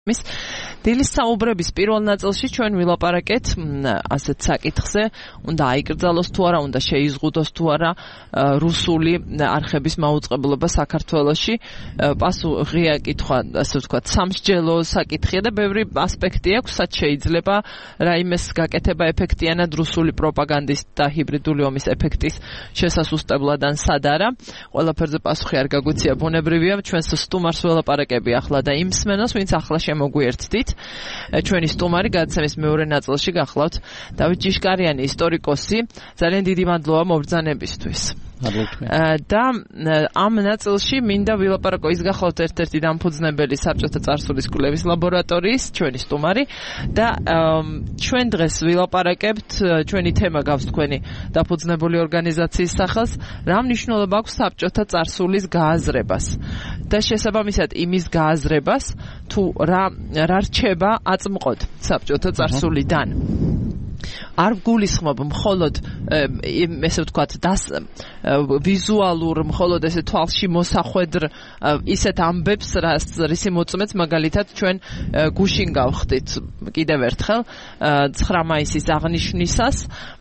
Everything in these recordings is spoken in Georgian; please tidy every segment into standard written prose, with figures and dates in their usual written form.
დილის საუბრების პირველ ნაწილში ჩვენ ვილაპარაკეთ ასეთ საკითხზე, უნდა აიკრძალოს თუ არა, უნდა შეიზღუდოს თუ არა რუსული არხების მაუწყებლობა საქართველოში. პასუხია კითხვა, ასე ვთქვათ, სამსჯელო საკითხია და ბევრი ასპექტი აქვს, სადაც შეიძლება რაიმეს გაკეთება ეფექტიანად რუსული პროპაგანდის და ჰიბრიდული ომის ეფექტის შესასუსტებლად ან სად არა. ყველაფერზე პასუხი არ გაგვიცია, ბუნებრივია, ჩვენს სტუმარს ველაპარაკები ახლა და იმ მსმენელს, ვინც ახლა მოგვიერთდით. ჩვენი სტუმარი გადაცემის მეორე ნაწილში გახლავთ დავით ჯიშკარიანი, ისტორიკოსი. ძალიან დიდი მადლობა მობრძანებისთვის. და ამ ნაწილში მინდა ვილაპარაკო, ის გახლავთ ერთ-ერთი დამფუძნებელი საბჭოთა წარსულის კვლევის ლაბორატორიის, ჩვენი სტუმარი და ჩვენ დღეს ვილაპარაკებთ, ჩვენი თემა გავს თქვენი დაფუძნებული ორგანიზაციის სახელს, რა მნიშვნელობა აქვს საბჭოთა წარსულის გააზრებას და შესაბამისად იმის გააზრებას თუ რა რჩება აწმყოდ საბჭოთა წარსულიდან. არ გულისხმობ მხოლოდ ესე ვთქვათ ვიზუალურ, მხოლოდ ესე თვალში მოსახვედრ ისეთ ამბებს, რისი მოწმეც მაგალითად ჩვენ გუშინ გავხდით კიდევ ერთხელ 9 მაისის აღნიშვნისას.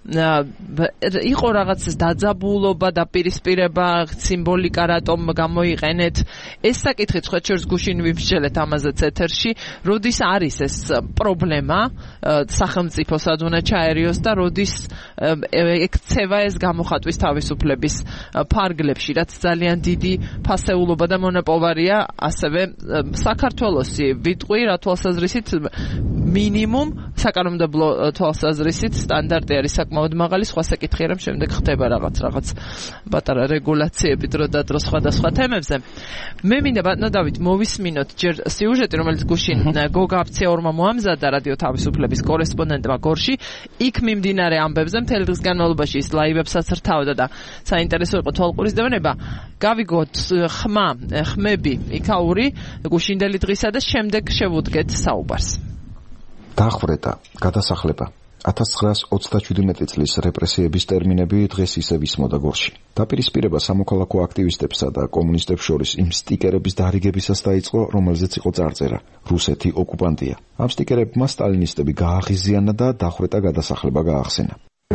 იყო რაღაც დაძაბულობა, დაპირისპირება, სიმბოლიკა რატომ გამოიყენეთ. ეს საკითხი თქვენ შორს გუშინ ვიმსჯელეთ ამაზეც ეთერში, როდის არის ეს პრობლემა სახელმწიფოსად უნდა ჩაერიოს და როდის ექცევა ეს გამოხატვის თავისუფლების ფარგლებში, რაც ძალიან დიდი ფასეულობა და მონოპოვარია ასევე საქართველოსი. ვიტყვი რა თვალსაზრისით მინიმუმ საკანონმდებლო თვალსაზრისით სტანდარტი არის საკმაოდ მაღალი, სხვა საკითხია რომ შემდეგ ხდება რაღაც პატარა რეგულაციები დრო და დრო სხვადასხვა თემებზე. მე მინდა ბატონო დავით მოვისმინოთ ჯერ სიუჟეტი, რომელიც გუშინ გოგა აფციაურმა მოამზადა რადიო თავისუფლების კორესპონდენტმა გორში. იქ მიმდინარე ამბებზე მთელი დღის განმავლობაში ის ლაივებსაც რთავდა და საინტერესო იყო თვალყურის დევნება. გავიგოთ ხმები იქაური გუშინდელი დღისა და შემდეგ შევუდგეთ საუბარს. დახვრეტა, გადასახლება. 1937 წლის რეპრესიების ტერმინები დღეს ისევ ისმოდა გორში. დაპირისპირება სამოქალაქო აქტივისტებსა და კომუნისტებს შორის იმ სტიკერების დარიგებისას დაიწყო, რომელზეც იყო წარწერა: რუსეთი ოკუპანტია. ამ სტიკერებმა სტალინისტები გააღიზიანა და დახვრეტა, გადასახლება გაახსენა.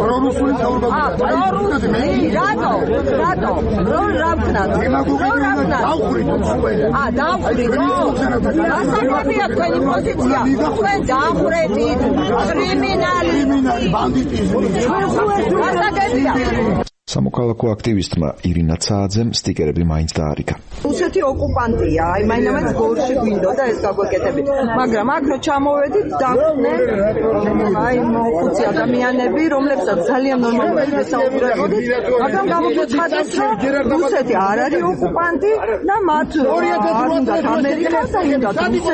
სამოქალაქო აქტივისტმა ირინა ცააძემ სტიკერები მაინც დაარიგა. რუსეთი ოკუპანტია, აი მაინც გორში გვინდოდა ეს გაგვეკეთებით. მაგრამ აქ რო ჩამოვედით, დახვდნენ აი მოხუცი ადამიანები, რომლებსაც ძალიან ნორმალურად ესაუბრებოდით, მაგრამ გამოგვეცხადეთ, რომ რუსეთი არ არის ოკუპანტი და მათ არ უნდა ამერიკა და უნდა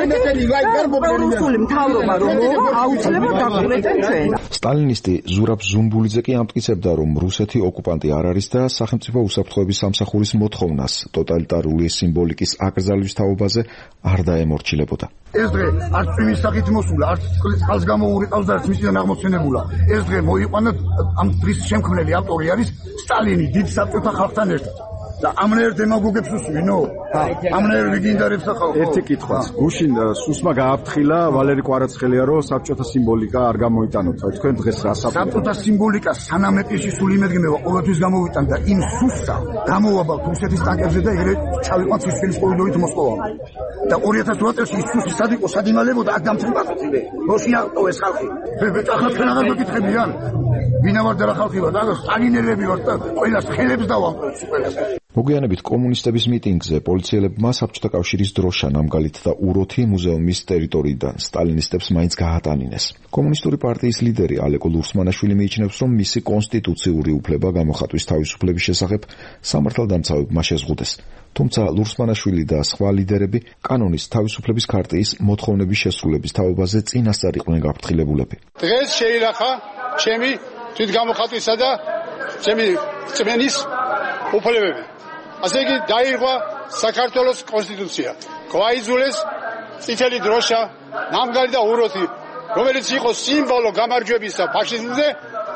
რუსული მთავრობა რომ მოვა, აუცილებლად დაგვეწენ ჩვენ. სტალინისტი ზურაბ ზუმბულიძე კი ამტკიცებდა, რომ რუსეთი ოკუპანტი არ არის და სახელმწიფო უსაფრთხოების სამსახურის მოთხოვნას ტოტალიტარული სიმბოლიკის აკრძალვის თაობაზე არ დაემორჩილებოდა. ეს დღე არც წვიმის სახით მოსულა, არც წყალს გამოურიყავს და არც მისიდან აღმოცენებულა. ეს დღე მოიყვანა, ამ დღის შემქმნელი ავტორი არის სტალინი დიდ საბჭოთა ხალხთან ერთად. და ამნაირ დემაგოგებს უსვინო? ამნაირ ლეგენდარებს ახალ. ერთი კითხვაც. გუშინ სუსმა გააფრთხილა ვალერი კვარაცხელია, რომ საბჭოთა სიმბოლიკა არ გამოიტანოთ. თქვენ დღეს რა საბჭოთა სიმბოლიკა სანამეტში სულ იმედგმევა ყოველთვის გამოვიტან და იმ სუსსა გამოვაბავთ რუსეთის ტანკებზე და ეგრე ჩავიყვანთ სისხლის კორიდორით მოსკოვამდე. და 2008 წელს ის სუსი სად იყო, სად იმალებოდა, აქ დამწრებացილე. როსია ეს ხალხი. ახლა თქვენ აღარ მეკითხებიან? ვინა ვარ და რა ხალხი ვარ? და სტალინელები ვარ და ყველას ხელებს დავამყროთ ყველას. მოგვიანებით კომუნისტების მიტინგზე პოლიციელებმა საბჭოთა კავშირის დროშა, ნამგალით და უროთი მუზეუმის ტერიტორიიდან სტალინისტებს მაინც გაატანინეს. კომუნისტური პარტიის ლიდერი ალეკო ლურსმანაშვილი მიიჩნევს, რომ მისი კონსტიტუციური უფლება გამოხატვის თავისუფლების შესახებ სამართალდამცავებმა შეზღუდეს. თუმცა ლურსმანაშვილი და სხვა ლიდერები კანონის თავისუფლების ქარტიის მოთხოვნების შესრულების თაობაზე წინასწარ იყვნენ გაფრთხილებულები. დღეს შეილახა ჩემი თვითგამოხატვისა და ჩემი წმენის უფლებები. ასე იგი დაირღვა საქართველოს კონსტიტუცია. გვაიძულეს წითელი დროშა, ნამგალი და უროთი, რომელიც იყო სიმბოლო გამარჯვებისა ფაშიზმზე,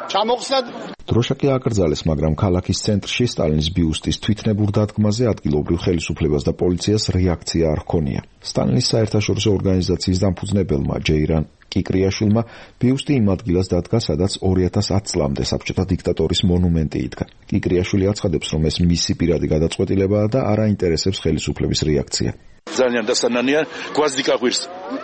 ჩამოხსნა დროშა კი აკრძალეს, მაგრამ ქალაქის ცენტრში სტალინის ბიუსტის თვითნებურ დადგმაზე ადგილობრივ ხელისუფლებას და პოლიციას რეაქცია არ ჰქონია. სტალინის საერთაშორისო ორგანიზაციის დამფუძნებელმა ჯეირან კიკრიაშვილმა ბიუსტი იმ ადგილას დადგა, სადაც 2010 წლამდე საბჭოთა დიქტატორის მონუმენტი იდგა. კიკრიაშვილი აცხადებს, რომ ეს მისი პირადი გადაწყვეტილებაა და არ აინტერესებს ხელისუფლების რეაქცია. ძალიან დასანანია გვაზდიკა ღვირს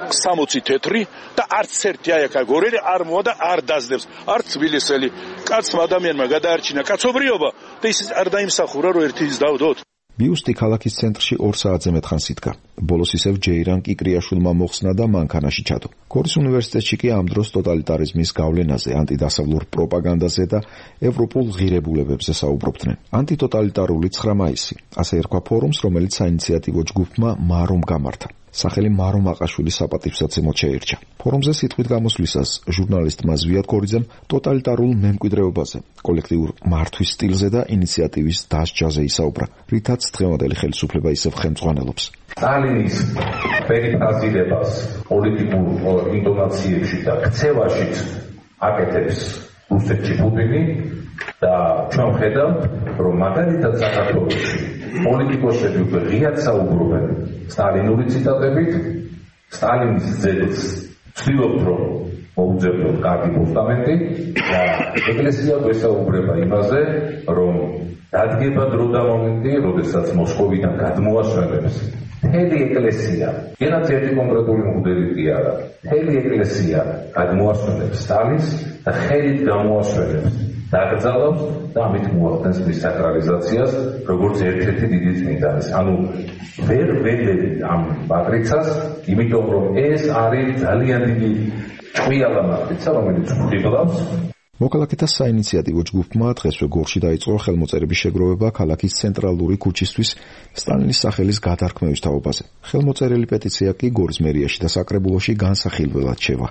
60 თეთრი და არც ერთი აიქა გორელი არ მოა და არ დაძდებს არც თბილისელი კაცმა ადამიანმა გადაარჩინა კაცობრიობა და ის არ დაიმსახურა რომ ერთის დავდოთ. ბიუსტი ქალაქის ცენტრში 2 საათზე მეტხანს იდგა. ბოლოს ისევ ჯეირან კიკრიაშვილმა მოხსნა და მანქანაში ჩადო. გორის უნივერსიტეტში კი ამ დროს ტოტალიტარიზმის გავლენაზე, ანტიდასავლურ პროპაგანდაზე და ევროპულ ღირებულებებზე საუბრობდნენ. ანტიტოტალიტარული 9 მაისი, ასე ერქვა ფორუმს, რომელიც საინიციატივო ჯგუფმა მარომ გამართა. სახელი მარომ აყაშვილის საპატივსაცემოდ შეერჩა. ფორუმზე სიტყვით გამოსვლისას ჟურნალისტმა ზვიად გორიძემ ტოტალიტარულ მემკვიდრეობაზე, კოლექტიურ მართვის სტილზე და ინიციატივის დასჯაზე ისაუბრა, რითაც დღევანდელი ხელისუფლება ისევ ხელმძღვანელობს. სტალინის პერიფრაზირებას პოლიტიკურ ინტონაციებში და ქცევაშიც აკეთებს რუსეთში პუტინი და ჩვენ ვხედავთ, რომ მაგალითად საქართველოში პოლიტიკოსები უკვე ღიად საუბრობენ სტალინური ციტატებით, სტალინის ძეგლს ვცდილობთ, რომ მოუძებნოთ კარგი პოსტამენტი და ეკლესია გვესაუბრება იმაზე, რომ დადგება დრო და მომენტი, როდესაც მოსკოვიდან გადმოასვენებს მთელი ეკლესია, ვიღაც ერთი კონკრეტული მღვდელი კი არა, მთელი ეკლესია გადმოასვენებს სტალინს და ხელით გამოასვენებს, დაკრძალავს და ამით მოახდენს მის საკრალიზაციას, როგორც ერთ-ერთი დიდი წმინდანის. ანუ ვერ ვეძებთ ამ მატრიცას, იმიტომ რომ ეს არის ძალიან დიდი ჭკვიალა მატრიცა, რომელიც გვხიბლავს. მოქალაქეთა საინიციატივო ჯგუფმა დღესვე გორში დაიწყო ხელმოწერების შეგროვება ქალაქის ცენტრალური ქუჩისთვის სტალინის სახელის გადარქმევის თაობაზე. ხელმოწერილი პეტიცია კი გორის მერიაში და საკრებულოში განსახილველად შევა.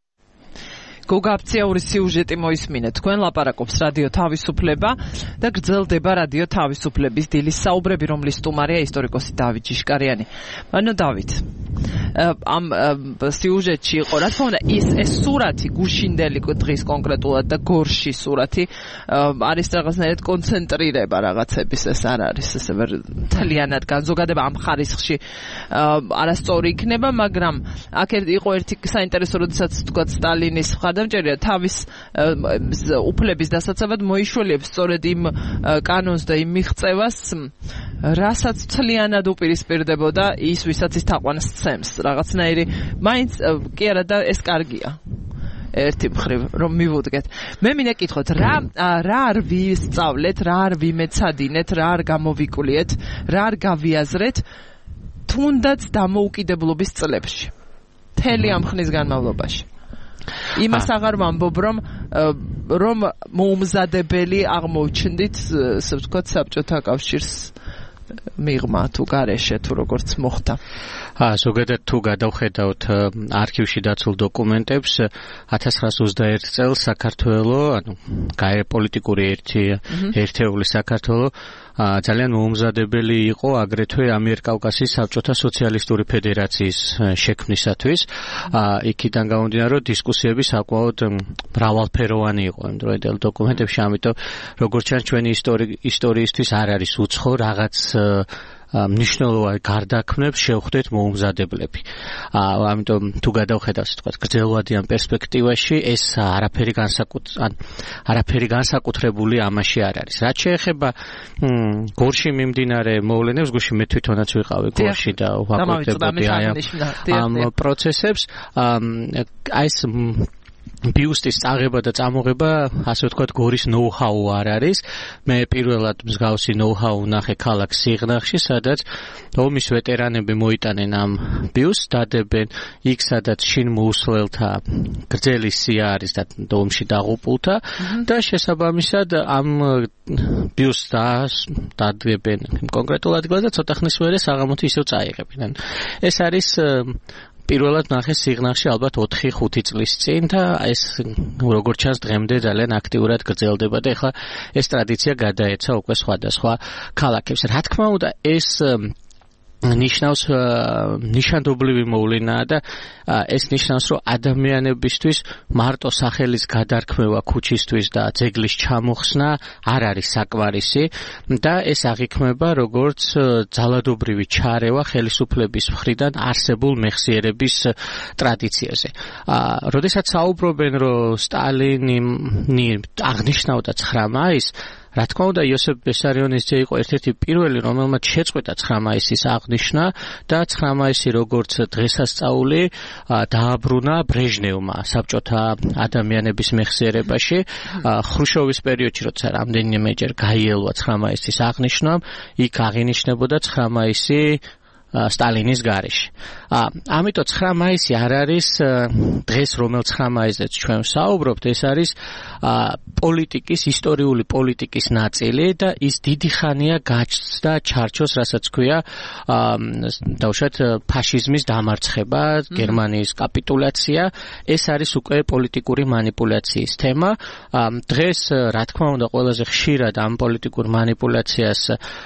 გოგაფციაური სიუჟეტი მოისმინეთ. თქვენ ლაპარაკობს რადიო თავისუფლება და გრძელდება რადიო თავისუფლების დილის საუბრები, რომლის სტუმარია ისტორიკოსი დავით ჟიშკარიანი. ანუ დავით, ამ სიუჟეტში იყო, რა თქმა უნდა, ეს სურათი გუშინდელი დღის კონკრეტულად და გორში სურათი არის რაღაცნაირად კონცენტრირება რაღაცების, ეს არ არის ესე მთლიანად განზოგადება ამ ხარისხში არასწორი იქნება, მაგრამ აქ იყო ერთი საინტერესო, როდესაც თქვა სტალინის დამჭერია თავის უფლების დასაცავად მოიშველიებს სწორედ იმ კანონს და იმ მიღწევას, რასაც მთლიანად უპირისპირდებოდა ის, ვისაც ის თაყვანს სცემს. რაღაცნაირი მაინც კი არა და ეს კარგია. ერთი მხრივ რომ მივუდგეთ. მე მინდა კითხოთ, რა არ ვისწავლეთ, რა არ ვიმეცადინეთ, რა არ გამოვიკულიეთ, რა არ გავიაზრეთ თუნდაც დამოუკიდებლობის წლებში. მთელი ამ ხნის განმავლობაში. იმას აღარ ვამბობ, რომ მოუმზადებელი აღმოჩნდით, ასე ვთქვათ, საბჭოთა კავშირს მიღმა თუ გარეშე თუ როგორც მოხდა. ზოგადად თუ გადავხედავთ არქივში დაცულ დოკუმენტებს, 1921 წელს საქართველოს, ანუ გაეროპოლიტიკური ერთეული საქართველოს ძალიან მოუმზადებელი იყო აგრეთვე ამიერკავკასიის საბჭოთა სოციალისტური ფედერაციის შექმნისათვის. იქიდან გამომდინარე, რომ დისკუსიები საკმაოდ მრავალფეროვანი იყო იმ დროინდელ დოკუმენტებში, ამიტომ როგორც ჩანს ჩვენი ისტორიისთვის არ არის უცხო რაღაც მნიშვნელოვანი გარდაქმნებს შევხვდეთ მოუმზადებლები. ამიტომ თუ გადავხედავთ, თქვა, გრძელვადიან პერსპექტივაში ეს არაფერი განსაკუთრებული ამაში არ არის. რაც შეეხება გორში მიმდინარე მოვლენებს, გუშინ მე თვითონაც ვიყავი გორში და ვაკეთებდი ამ პროცესებს. აი ეს ბიუსტის წაღება და წამოღება, ასე ვთქვათ, გორის ნოუ-ჰაუ არ არის. მე პირველად მსგავსი ნოუ-ჰაუ ვნახე ქალაქ სიღნაღში, სადაც ომის ვეტერანები მოიტანენ ამ ბიუსტს, დადებენ იქ, სადაც შინ მოუსვლელთა გრძელი სია არის და ომში დაღუპულთა და შესაბამისად ამ ბიუსტს დადებენ კონკრეტულ ადგილას და ცოტა ხნის მერე საღამოთი ისევ წაიღებენ. ეს არის პირველად ნახე სიღნაღში ალბათ 4-5 წლის წინ და ეს როგორც ჩანს დღემდე ძალიან აქტიურად გრძელდება და ეხლა ეს ტრადიცია გადაეცა უკვე სხვადასხვა ქალაქებს. რა თქმა უნდა, ეს ნიშნავს ნიშანდობლივი მოვლენაა და ეს ნიშნავს, რომ ადამიანებისთვის მარტო სახელის გადარქმევა ქუჩისთვის და ძეგლის ჩამოხსნა არ არის საკმარისი და ეს აღიქმება როგორც ძალადობრივი ჩარევა ხელისუფლების მხრიდან არსებულ მეხსიერების ტრადიციაზე. როდესაც საუბრობენ, რომ სტალინი აღნიშნავდა 9 მაისს, რა თქმა უნდა, იოსებ ბესარიონის ძე იყო ერთ-ერთი პირველი, რომელმაც შეწყვეტა 9 მაისის აღნიშვნა და 9 მაისი როგორც დღესასწაული დააბრუნა ბრეჟნევმა საბჭოთა ადამიანების მეხსიერებაში. ხრუშოვის პერიოდში, როცა რამდენიმეჯერ გაიელვა 9 მაისის აღნიშვნამ, იქ აღინიშნებოდა 9 მაისი სტალინის გარეშე. ამიტომ 9 მაისი არ არის დღეს, რომელ 9 მაისზეც ჩვენ ვსაუბრობთ, ეს არის პოლიტიკის, ისტორიული პოლიტიკის ნაწილი და ის დიდი ხანია გაჩნდა ჩარჩოს, რასაც ქვია დავუშვათ ფაშიზმის დამარცხება, გერმანიის კაპიტულაცია. ეს არის უკვე პოლიტიკური манипуляციის თემა. დღეს, რა თქმა უნდა, ყველაზე ხშირად ამ პოლიტიკურ манипуляციას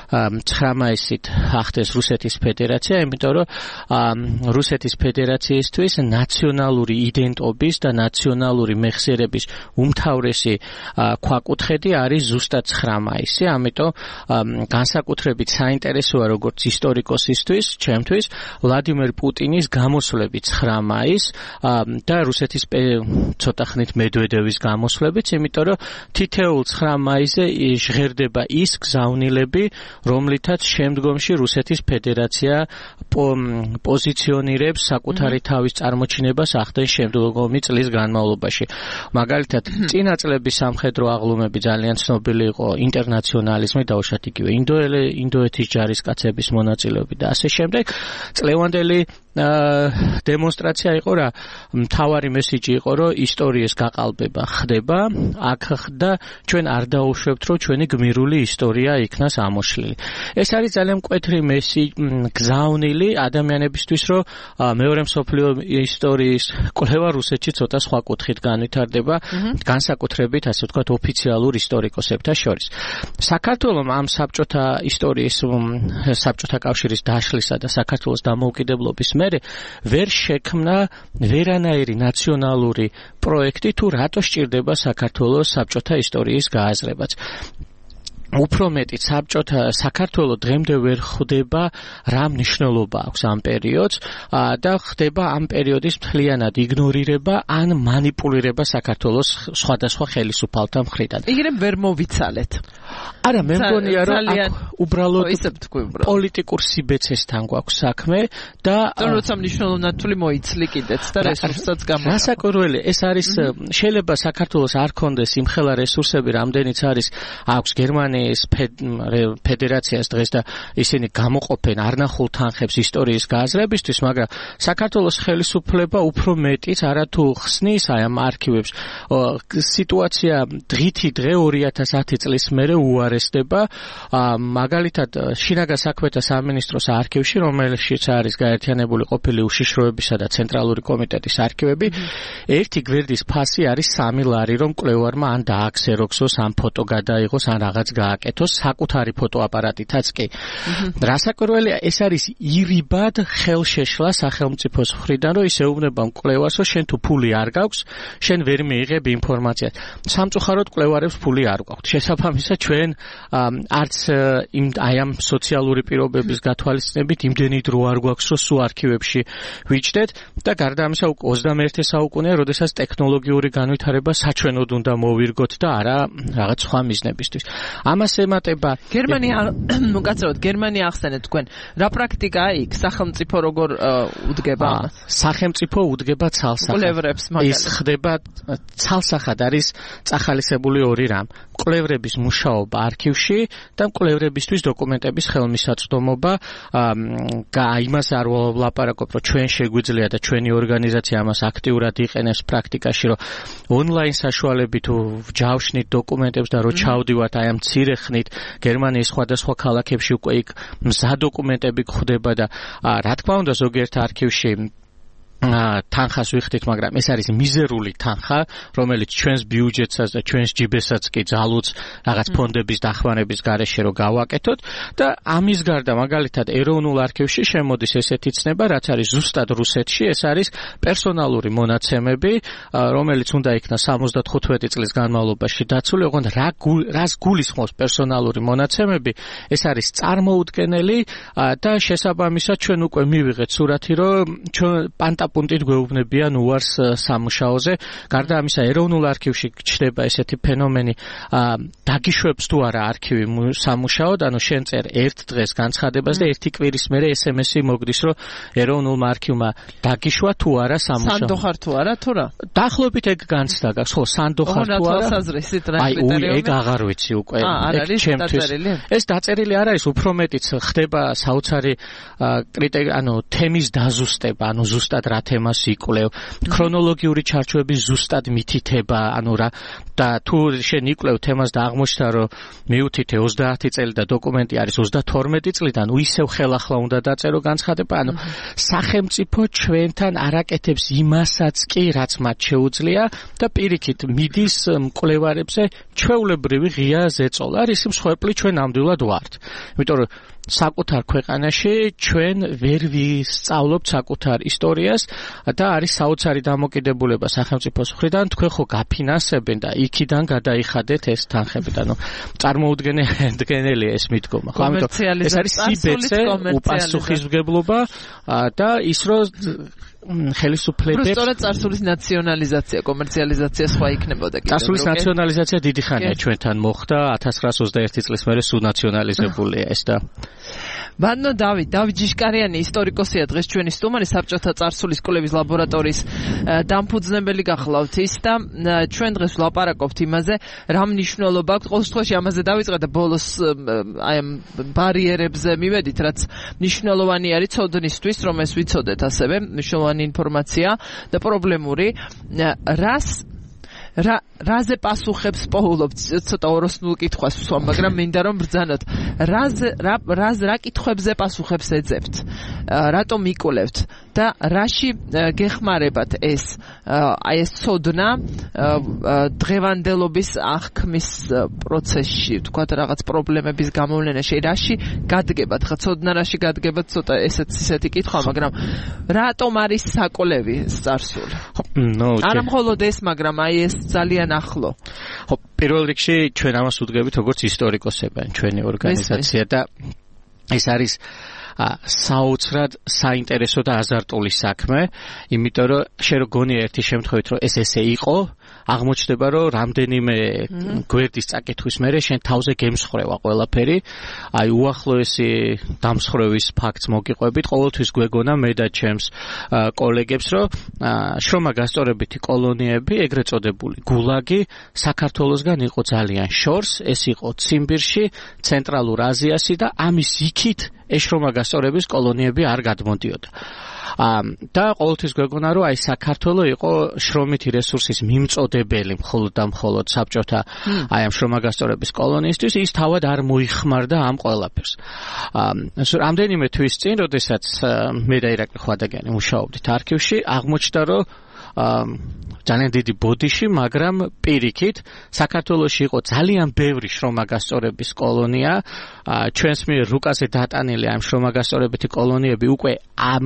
9 მაისით ახდენს რუსეთის ფედერაცია, იმიტომ რომ რუსეთის ფედერაციისთვის ნაციონალური იდენტობის და ნაციონალური მეხსიერების უმთავრესი ქვაკუთხედი არის ზუსტად 9 მაისი. ამიტომ განსაკუთრებით საინტერესოა როგორც ისტორიკოსისთვის, ჩემთვის, ვლადიმერ პუტინის გამოსვლები 9 მაისს და რუსეთის ცოტა ხნით მედვედევის გამოსვლებით, იმიტომ რომ თითოეულ 9 მაისზე ჟღერდება ის გზავნილები, რომლითაც შემდგომში რუსეთის ფედერაცია პოზიციონირებს საკუთარი თავის წარმოჩინებას ახდენს შემდგომი წლის განმავლობაში. მაგალითად, წინა წლების სამხედრო აღლუმები ძალიან ცნობილი იყო ინტერნაციონალიზმი, დაუშვათ იგივე ინდოეთის ჯარისკაცების მონაწილეობით და ასე შემდეგ. წლევანდელი დემონსტრაცია იყო რა, მთავარი მესიჯი იყო, რომ ისტორიის გაყალბება ხდება, აქ და ჩვენ არ დაუშვებთ, რომ ჩვენი გმირული ისტორია იქნას ამოშლილი. ეს არის ძალიან მკვეთრი გზავნილი ადამიანებისთვის, რომ მეორე მსოფლიო ისტორიის კვლევა რუსეთში ცოტა სხვა კუთხით განვითარდება, განსაკუთრებით, ასე ვთქვათ, ოფიციალურ ისტორიკოსებთან შორის. საქართველოს ამ საბჭოთა ისტორიის, საბჭოთა კავშირის დაშლისა და საქართველოს დამოუკიდებლობის მერე ვერ შექმნა ვერანაირი ნაციონალური პროექტი, თუ რატო სჭირდება საქართველოს საბჭოთა ისტორიის გააზრებაც. უფრო მეტიც საქართველოს დღემდე ვერ ხვდება რა მნიშვნელობა აქვს ამ პერიოდს და ხდება ამ პერიოდის მთლიანად იგნორირება ან манипуლირება საქართველოს სხვადასხვა ხელისუფალთა მხრიდან. იგივე ვერ მოვიცალეთ. არა, მე მგონია, რომ უბრალოდ პოლიტიკურ სიბეცესთან გვაქვს საქმე და როცა მნიშვნელოვნად მოიცლი კიდეც და რესურსსაც გამოყენებს. რასაკვირველი, ეს არის შეიძლება საქართველოს არ ქონდეს იმხელა რესურსები, რამდენიც აქვს გერმანიის ფედერაციას დღეს და ისინი გამოყოფენ არნახულ თანხებს ისტორიის გააზრებისთვის, მაგრამ საქართველოს ხელისუფლება უფრო მეტიც არათუ ხსნის ამ არქივებს. სიტუაცია დღითი დღე 2010 წლის მერე უარესდება. მაგალითად, შინაგან საქმეთა სამინისტროს არქივში, რომელშიც არის გაერთიანებული ყოფილი უშიშროებისა და ცენტრალური კომიტეტის არქივები, ერთი გვერდის ფასი არის 3 ლარი, რომ მკვლევარმა ან დააქსეროქსოს, ან ფოტო გადაიღოს, ან რაღაც გააკეთოს საკუთარი ფოტოაპარატითაც კი. რასაკვირველია, ეს არის ირიბად ხელშეშლა სახელმწიფოს მხრიდან, რომ ის ეუბნება მკვლევარს, რომ შენ თუ ფული არ გაქვს, შენ ვერ მიიღებ ინფორმაციას. სამწუხაროდ მკვლევარებს ფული არ გაქვთ. შესაბამისად, ჩვენ არც ამ სოციალური პირობების გათვალისწინებით იმდენი დრო არ გვაქვს, რომ სულ არქივებში ვიჭდეთ და გარდა ამისა 21 საუკუნეა, როდესაც ტექნოლოგიური განვითარება საჩვენოდ უნდა მოვირგოთ და არა რაღაც სხვა მიზნებისთვის. ამას ემატება უკაცრავად გერმანია ახსენეთ თქვენ. რა პრაქტიკაა იქ? სახელმწიფო როგორ უდგება ამას? სახელმწიფო უდგება ცალსახად. ის ხდება ცალსახად, არის წახალისებული ორი რამ. მკვლევრების მუშაობა არქივში და მკვლევრებისთვის დოკუმენტების ხელმისაწვდომობა. იმას არ ვლაპარაკობ, რომ ჩვენ შეგვიძლია და ჩვენი ორგანიზაცია ამას აქტიურად იყენებს პრაქტიკაში, რომ ონლაინ საშუალებით ვჯავშნით დოკუმენტებს და რო ჩავდივართ აი ამ მცირე ხნით გერმანიის სხვადასხვა ქალაქებში უკვე იქ მზა დოკუმენტები გვხვდება და რა თქმა უნდა ზოგიერთ არქივში თანხას ვიხდით, მაგრამ ეს არის მიზერული თანხა, რომელიც ჩვენს ბიუჯეტსაც და ჩვენს ჯიბესაც კი ძალუძს რაღაც ფონდების დახმარების გარეშე რომ გავაკეთოთ და ამის გარდა მაგალითად ეროვნულ არქივში შემოდის ესეთი ცნება, რაც არის ზუსტად რუსეთში, ეს არის პერსონალური მონაცემები, რომელიც უნდა იქნა 75 წლის განმავლობაში დაცული, ოღონდ რას გულისხმობს პერსონალური მონაცემები, ეს არის წარმოუდგენელი და შესაბამისად ჩვენ უკვე მივიღეთ სურათი, რომ ჩვენ პუნქტით გვეუბნებიან უარს სამუშაოზე. გარდა ამისა, ეროვნულ არქივში ჩნდება ესეთი ფენომენი, დაგიშვებს თუ არა არქივი სამუშაოდ, ანუ შენ წერ ერთ დღეს განცხადებას და ერთი კვირის მერე SMS-ი მოგდის, რომ ეროვნულმა არქივმა დაგიშვა თუ არა სამუშაო. სანდო ხარ თუ არა, თუ რა? დაახლოებით ეგ განცდა გაქვს, ხო, სანდო ხარ თუ არა. ეგ აღარ ვიცი უკვე. არის დაწერილი? ეს დაწერილი არ არის, უფრო მეტიც ხდება საოცარი ანუ თემის დაზუსტება, ანუ ზუსტად რა თემას იკვლევ, ქრონოლოგიური ჩარჩოების ზუსტად მითითება, ანუ რა და თუ შენ იკვლევ თემას და აღმოჩნდა, რომ მიუთითე 30 წელი და დოკუმენტი არის 32 წლიდან, ისევ ხელახლა უნდა დაწერო განცხადება, ანუ სახელმწიფო ჩვენთან არაკეთებს იმასაც კი, რაც მათ შეუძლია და პირიქით მიდის მკვლევარებზე ჩვეულებრივი ღია ზეწოლა, რის მსხვერპლი ჩვენ ნამდვილად ვართ. იმიტომ რომ საკუთარ ქვეყანაში ჩვენ ვერ ვისწავლობთ საკუთარ ისტორიას და არის საოცარი დამოკიდებულება სახელმწიფოს მხრიდან, თქვენ ხო გაფინანსებენ და იქიდან გადაიხადეთ ეს თანხები, ანუ წარმოუდგენელია ეს მიდგომა. ხო, ამიტომ ეს არის სიბეცე, უპასუხისმგებლობა და ის რომ ხელისუფლებებს სწორედ წარსულის ნაციონალიზაცია, კომერციალიზაცია სხვა იქნებოდა კიდევ. წარსულის ნაციონალიზაცია დიდი ხანია ჩვენთან მოხდა, 1921 წლის მერე სუნაციონალიზებულია ეს და ბანო დავით ჯიშკარიანი ისტორიკოსია დღეს ჩვენი სტუმარი, საბჭოთა წარსულის კვლევის ლაბორატორიის დამფუძნებელი გახლავთ ის და ჩვენ დღეს ვლაპარაკობთ იმაზე, რა მნიშვნელობა აქვს, ყოველ შემთხვევაში ამაზე დავიწყეთ და ბოლოს აი ამ ბარიერებზე მივედით, რაც მნიშვნელოვანი არის ცოდნისთვის, რომ ეს ვიცოდეთ ასევე, მნიშვნელოვანი ინფორმაცია და პრობლემური, რაზე პასუხებს პოულობთ, ცოტა ოროსნულ კითხვას ვსვამ, მაგრამ მინდა რომ ბრძანოთ. რა კითხვებზე პასუხებს ეძებთ? რატომ იკვლევთ და რაში გეხმარებათ ეს ცოდნა დღევანდელობის აღქმის პროცესში, თქვათ რაღაც პრობლემების გამოვლენაში, რაში გადგებათ? ხა ცოდნა რაში გადგებათ, ცოტა ესეთი კითხვა, მაგრამ რატომ არის საკვლევი წარსული? არა მხოლოდ ეს, მაგრამ აი ეს ძალიან ახლო. ხო, პირველ რიგში ჩვენ ამას ვუდგებით როგორც ისტორიკოსები, ჩვენი ორგანიზაცია და ეს არის საოცრად საინტერესო და აზარტული საქმე, იმიტომ რომ შენ რო გონია ერთი შემთხვევით, რომ ეს ესე იყო, აღმოჩნდება, რომ რამდენიმე გვერდის წაკითხვის მერე შენ თავზე გემსხრევა ყველაფერი, აი უახლოესი დამსხრევის ფაქტს მოგიყვებით, ყოველთვის გვეგონა მე და ჩემს კოლეგებს, რომ შრომა-გასწორებითი კოლონიები, ეგრეთ წოდებული გულაგი, საქართველოსგან იყო ძალიან შორს, ეს იყო ციმბირში, ცენტრალურ აზიაში და ამის იქით ეს შრომა-გასწორების კოლონიები არ გადმოდიოდა. და ყოველთვის გვეგონა, რომ აი საქართველო იყო შრომითი რესურსის მიმწოდებელი მხოლოდ და მხოლოდ საბჭოთა აი ამ შრომაგასწორების კოლონიისთვის, ის თავად არ მოიხმარდა ამ ყველაფერს. რამდენიმე თვის წინ, როდესაც მე და ირაკლი ხვადაგიანი მუშაობდით არქივში, აღმოჩნდა, რომ ძალიან დიდი ბოდიში, მაგრამ პირიქით საქართველოში იყო ძალიან ბევრი შრომაგასწორების კოლონია, ჩვენს მიერ რუკაზე დატანილი ამ შრომაგასწორებითი კოლონიები უკვე ამ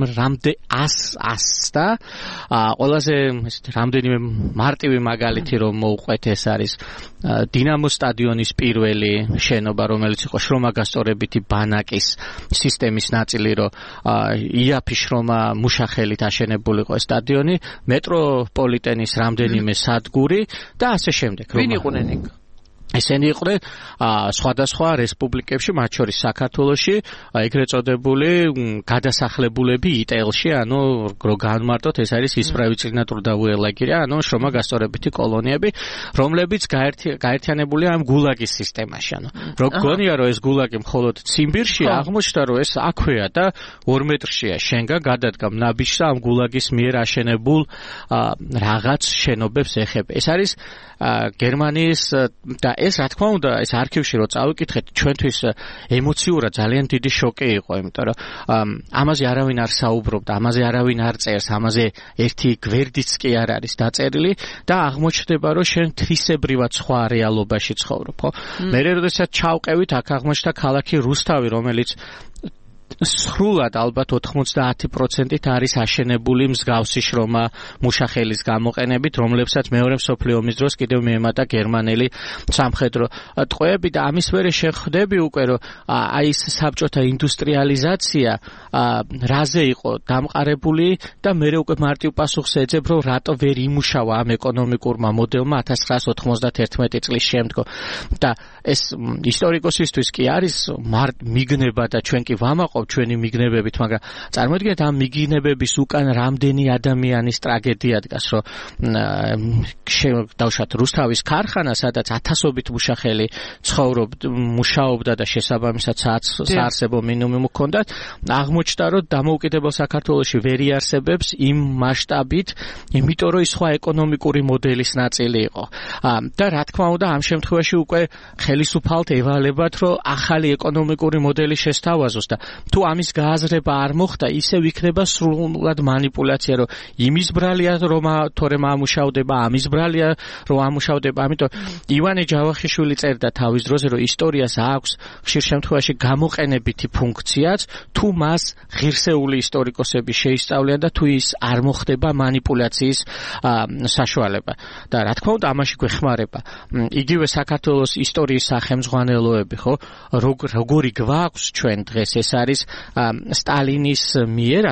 100 და ყველაზე რამდენიმე მარტივი მაგალითი რომ მოვყვეთ, ეს არის დინამო სტადიონის პირველი შენობა, რომელიც იყო შრომაგასწორებითი ბანაკის სისტემის ნაწილი, რომ იაფი შრომა მუშახელით აშენებულიყო ეს სტადიონი, მეტროპოლიტენის რამდენიმე სადგური და ასე შემდეგ. ვინ იყვნენ იქ? ესენი იყვნენ სხვადასხვა რესპუბლიკებში, მათ შორის საქართველოში, ეგრეთ წოდებული გადასახლებულები იტელში, ანუ რო განმარტოთ, ეს არის ისправიჭლინა ტრუდავუელაგირა, ანუ შრომაგასწორებითი კოლონიები, რომლებიც გაერთიანებულია ამ გულაგის სისტემაში. ანუ რო გონია, რომ ეს გულაგი მხოლოდ ციმბირში, აღმოჩნდა, რომ ეს აქვეა და 2 მეტრშია შენგან გადადგა ნაბიჯს ამ გულაგის მიერ აშენებულ რაღაც შენობებს ეხება. ეს არის გერმანიის და ეს რა თქმა უნდა ეს არქივში რო წავიკითხეთ ჩვენთვის ემოციურად ძალიან დიდი შოკი იყო, იმიტომ რომ ამაზე არავინ არ საუბრობდა, ამაზე არავინ არ წერს, ამაზე ერთი გვერდიც კი არ არის დაწერილი და აღმოჩნდება რომ შენ თვისებრივად სხვა რეალობაში ცხოვრობ, ხო? მე როდესაც ჩავყევით აქ აღმოჩნდა ქალაქი რუსთავი, რომელიც სრულად ალბათ 90% არის აშენებული მსგავსი შრომა მუშახელის გამოყენებით, რომლებსაც მეორე მსოფლიო ომის დროს კიდევ მიემატა გერმანელი სამხედრო ტყვეები და ამის მერე შეხვდები უკვე რომ აი ეს საბჭოთა ინდუსტრიალიზაცია რაზე იყო დამყარებული და მერე უკვე მარტივ პასუხს ეძებ რომ რატო ვერ იმუშავა ამ ეკონომიკურმა მოდელმა 1991 წლის შემდგომ და ეს ისტორიკოსისთვის კი არის მიგნება და ჩვენ კი ვამაყობ ჩვენი მიგნებებით, მაგრამ წარმოიდგინეთ ამ მიგნებების უკან რამდენი ადამიანის ტრაგედია დგას, რომ დავუშვათ რუსთავის ქარხანა, სადაც ათასობით მუშახელი მუშაობდა და შესაბამისად საარსებო მინიმუმი ჰქონდათ, აღმოჩნდა, რომ დამოუკიდებელ საქართველოში ვერ იარსებებს იმ მასშტაბით, იმიტომ რომ ის სხვა ეკონომიკური მოდელის ნაწილი იყო. და რა თქმა უნდა, ამ შემთხვევაში უკვე ხელისუფალთ ევალებათ, რომ ახალი ეკონომიკური მოდელი შესთავაზოს და თუ ამის გააზრება არ მოხდა, ისევ იქნება სრულად манипуляცია, რომ იმის ბრალია რომ თორემ ამუშავდება, ამის ბრალია რომ ამუშავდება. ამიტომ ივანე ჯავახიშვილი წერდა თავის დროზე, რომ ისტორიას აქვს ხშირ შემთხვევაში გამოყენებითი ფუნქციაც, თუ მას ღირსეული ისტორიკოსები შეისწავლიან და თუ ის არ მოხდება манипуляციის საშუალება. და რა თქმა უნდა, ამაში გვეხმარება იგივე საქართველოს ისტორიის სახელმძღვანელოები, ხო? როგორი გვაქვს ჩვენ დღეს, ეს არის სტალინის მიერ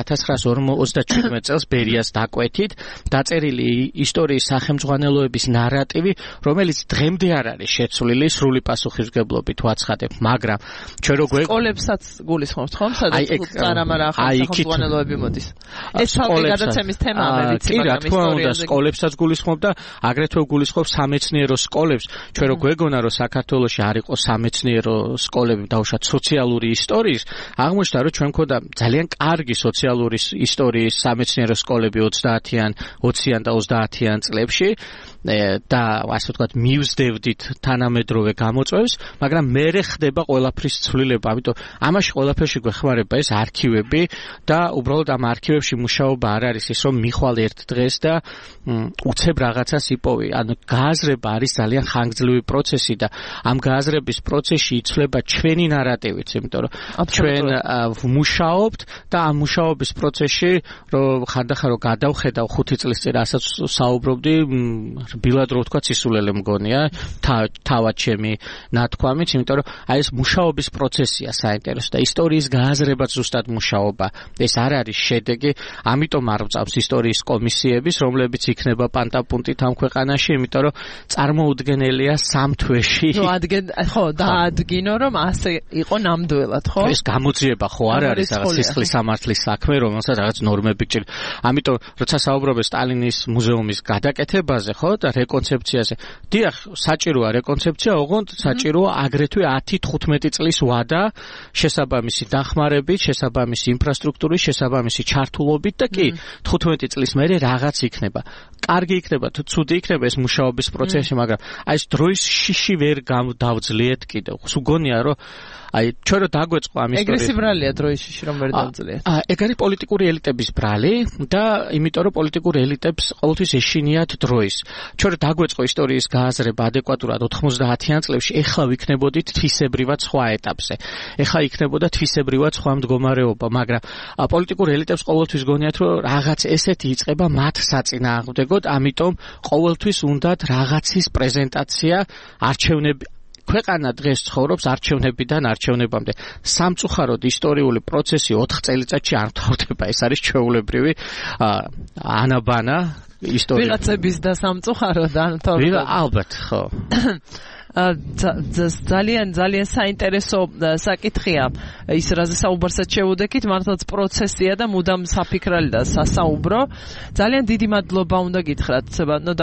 1957 წელს ბერიას დაკვეთით დაწერილი ისტორიის სახელმძღვანელოების ნარატივი, რომელიც დღემდე არ არის შეცვლილი სრული პასუხისმგებლობით ვაცხადებ, მაგრამ ჩვენ რო სკოლებსაც გულისხმობთ, ხო? სადაც წარამარა სახელმძღვანელოები მოდის. ეს თალკი გადაცემის თემაა, მე ვიცი, მაგრამ რა თქმა უნდა, სკოლებსაც გულისხმობ და აგრეთვე გულისხმობ სამეცნიერო სკოლებს. ჩვენ რო გვეგონა, რომ საქართველოში არ იყო სამეცნიერო სკოლები, დავუშვათ სოციალური ისტორიის, აღმოჩნდა, რომ ჩვენ ქონდა ძალიან კარგი სოციალური ისტორიის სამეცნიერო სკოლები 20-იან და 30-იან წლებში და ასე ვთქვათ მივსდევდით თანამედროვე გამოწვევს, მაგრამ მერე ხდება ყველაფრის ცვლილება, ამიტომ ამაში ყველაფერში გვეხმარება ეს არქივები და უბრალოდ ამ არქივებში მუშაობა არ არის ის, რომ მიხვალ ერთ დღეს და უცებ რაღაცას იპოვი. ანუ გააზრება არის ძალიან ხანგრძლივი პროცესი და ამ გააზრების პროცესში იცვლება ჩვენი ნარატივიც, იმიტომ რომ ჩვენ ვმუშაობთ და ამ მუშაობის პროცესში რომ ხანდახან რომ გადავხედავ 5 წლის წინ რასაც საუბრობდი, ბილად რო ვთქვა სისულელე მგონია თავად ჩემი ნათქვამით, იმიტომ რომ აი ეს მუშაობის პროცესია საინტერესო და ისტორიის გააზრებაც ზუსტად მუშაობა. ეს არ არის შედეგი, ამიტომ არ ვწავს ისტორიის კომისიების, რომლებიც იქნება პანტაპუნტით ამ ქვეყანაში, იმიტომ რომ წარმოუდგენელია 3 თვეში. ხო, დაადგინო რომ ასე იყო ნამდვილად, ხო? ეს გამოძიება ხო არ არის რაღაც სისხლის სამართლის საქმე, რომელსაც რაღაც ნორმები გჭირდება. ამიტომ როცა საუბრობ სტალინის მუზეუმის გადაკეთებაზე, ხო, და რეკონცეფციაზე. დიახ, საჭიროა რეკონცეფცია, ოღონდ საჭიროა აგრეთვე 10-15 წლის ვადა შესაბამისი დახმარებით, შესაბამისი ინფრასტრუქტურის, შესაბამისი ჩართულობით და კი 15 წლის მერე რაღაც იქნება. კარგი იქნება, თუ ცუდი იქნება ეს მუშაობის პროცესი, მაგრამ აი ეს დროის შიში ვერ დავძლიეთ კიდევ. სუგონია რომ აი ჩვენ რო დაგვეწყო ამ ისტორია. ეგრესი ბრალია დროის შიში რომ ვერ დავძლიეთ. ეგ არის პოლიტიკური ელიტების ბრალი და იმიტომ რომ პოლიტიკური ელიტებს ყოველთვის ეშინიათ დროის. ჩვენ რო დაგვეწყო ისტორიის გააზრება ადეკვატურად 90-იან წლებში, ეხლა ვიქნებოდით თვისებრივად სხვა ეტაპზე. ეხლა იქნებოდა თვისებრივად სხვა მდგომარეობა, მაგრამ პოლიტიკურ ელიტებს ყოველთვის გონიათ რომ რაღაც ესეთი იწყება მათ საწინააღმდეგოდ, ამიტომ ყოველთვის უნდათ რაღაცის პრეზენტაცია, არჩევნები. ქვეყანა დღეს ცხოვრობს არჩევნებიდან არჩევნებამდე. სამწუხაროდ ისტორიული პროცესი 4 წელიწადში არ მთავრდება. ეს არის ჩვეულებრივი ანაბანა ისტორია. ვიღაცების და სამწუხაროდ არ მთავრდება. ალბათ, ხო. ძალიან საინტერესო საკითხია ის, რაზე საუბარსაც შევუდექით, მართლაც პროცესია და მუდამ საფიქრალი და სასაუბრო. ძალიან დიდი მადლობა უნდა გითხრათ,